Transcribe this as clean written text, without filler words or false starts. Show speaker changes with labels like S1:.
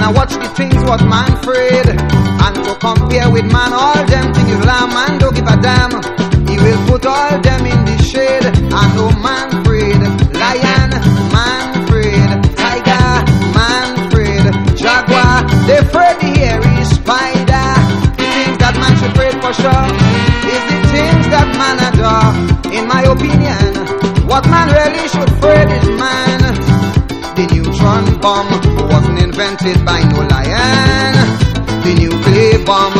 S1: I watch the things what man afraid, and to compare with man, all them things you lamb, man don't give a damn. He will put all them in the shade, and no man afraid. Lion, man afraid. Tiger, man afraid. Jaguar, they afraid the hairy spider. The things that man should pray for sure is the things that man adore. In my opinion, what man really should afraid is man. The neutron bomb wasn't invented by no lion. The nuclear bomb